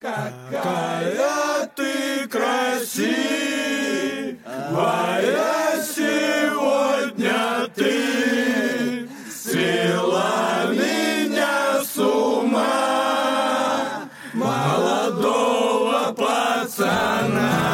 Какая ты красивая сегодня ты, свела меня с ума, молодого пацана.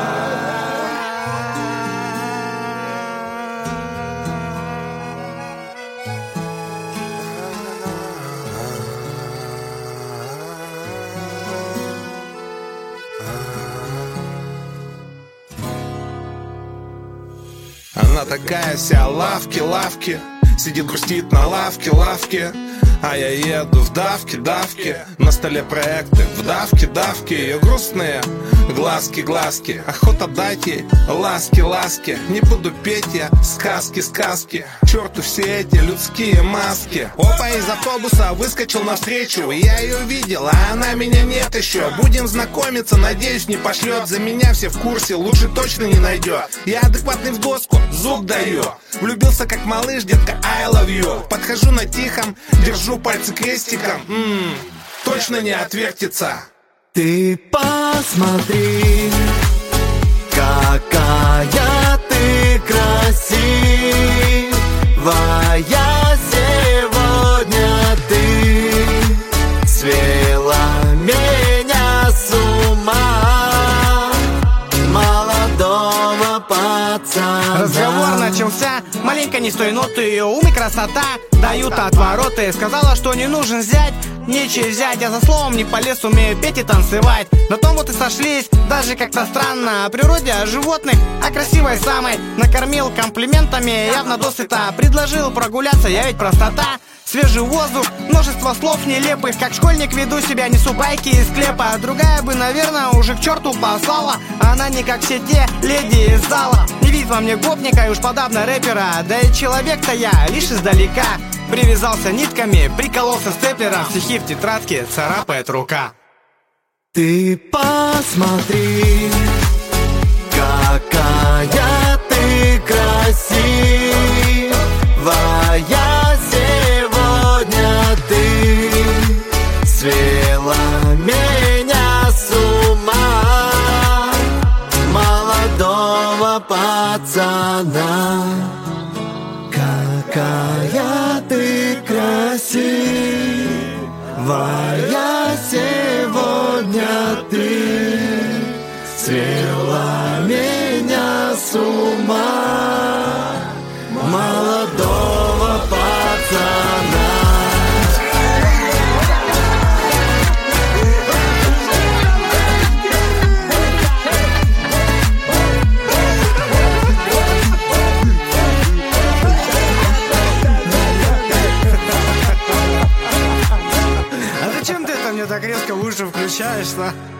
Она такая вся лавки, сидит, грустит на лавке, а я еду в давке, на столе проекты в давке, ее грустные глазки, охота дать ей ласки, не буду петь я сказки, черту все эти людские маски. Опа, из автобуса выскочил навстречу, я ее видел, а она меня нет еще. Будем знакомиться, надеюсь, не пошлет, за меня все в курсе, лучше точно не найдет. Я адекватный в доску, зуб даю, влюбился как малыш, детка, I love you. Подхожу на тихом, держу пальцы крестиком, точно не отвертится. Ты посмотри, какая ты красивая сегодня ты, свела меня с ума, молодого пацана. Разговор начался, маленько не с той ноты, ее ум и красота дают отвороты. Сказала, что не нужен зять, нечего взять. Я за словом не полез, умею петь и танцевать. На том вот и сошлись, даже как-то странно. О природе, о животных, о красивой самой. Накормил комплиментами, явно досыта. Предложил прогуляться, я ведь простота. Свежий воздух, множество слов нелепых. Как школьник веду себя, несу байки из склепа. Другая бы, наверное, уже к черту послала. Она не как все те леди из зала. Не видит во мне гопника и уж подавно рэпера. Да и человек-то я лишь издалека. Привязался нитками, прикололся степлером. Стихи в тетрадке царапает рука. Ты посмотри, какая ты красивая сегодня ты, свела меня с ума, молодого пацана. Какая ты красивая сегодня ты, свела меня с ума, молодого пацана. А зачем ты это мне так резко в уши включаешь-то?